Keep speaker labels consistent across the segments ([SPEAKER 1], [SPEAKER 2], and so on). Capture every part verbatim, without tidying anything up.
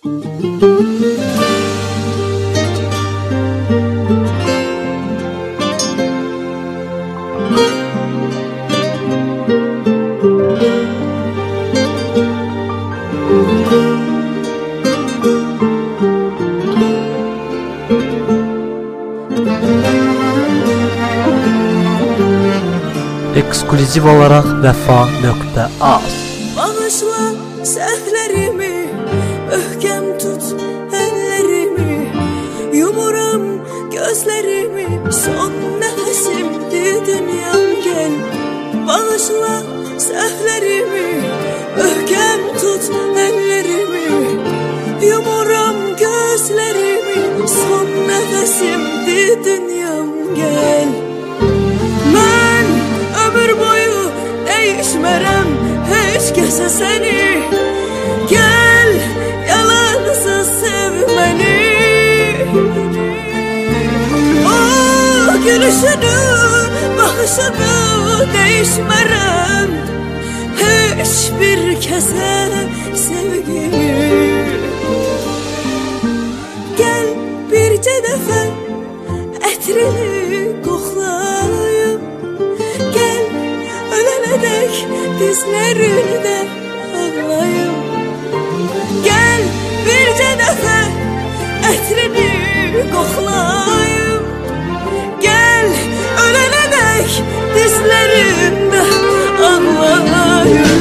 [SPEAKER 1] Ekskluziv olarak vefa nokta az.
[SPEAKER 2] Bağışla səhvlərimi, möhkəm tut əllərimi, yumuram gözlərimi, son nəfəsimdir dünyam gəl. Bağışla səhvlərimi, möhkəm tut əllərimi, yumuram gözlərimi, son nəfəsimdir dünyam gəl. Mən ömür boyu değişmərəm heç kəsə səni, gəl yalansız sev məni. O gülüşünü, baxışını değişmərəm heç bir kəsə sevgimi. Gəl bircə dəfə ətrini qoxlayım, gəl ölənə dək dizlərində ağlayım. Gəl bircə dəfə ətrini qoxlayım, gəl ölənə dək dizlərində ağlayım.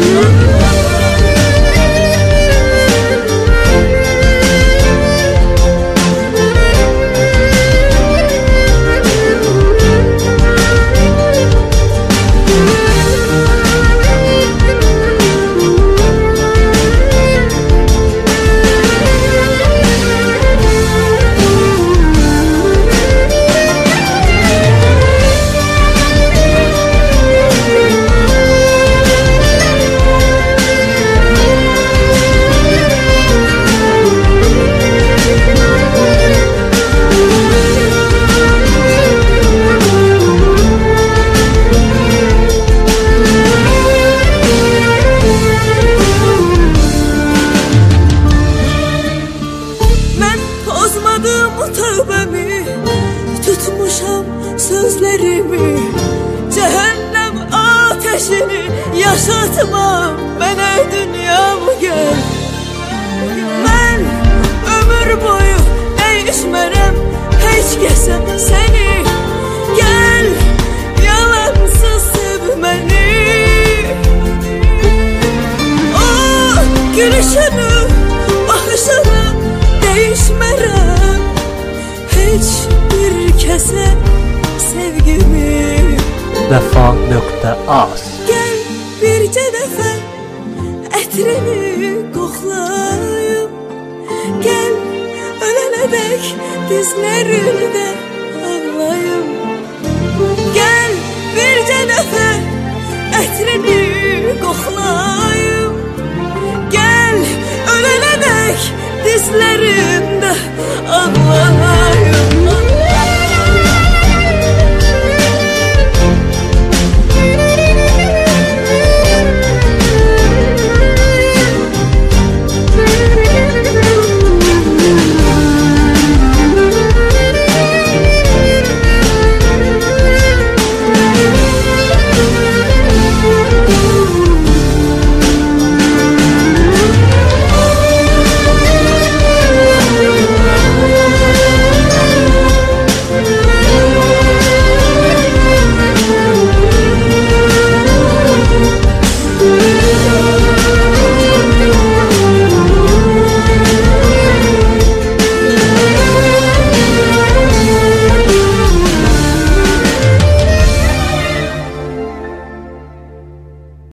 [SPEAKER 2] Tövbəmi tutmuşam sözlərimi, cəhənnəm ateşini yaşatma mənə dünyamı gəl. Mən ömür boyu değişmərəm heç kəsə səni, gəl yalansız sev məni. O gülüşünü, baxışını değişmərəm heç bir kəsə sevgimi.
[SPEAKER 1] vefa nokta az.
[SPEAKER 2] Gəl bircə dəfə ətrini qoxlayım, gəl ölənə dək dizlərində ağlayım. Gəl bircə dəfə ətrini qoxlayım, gəl ölənə dək dizlərində ağlayım.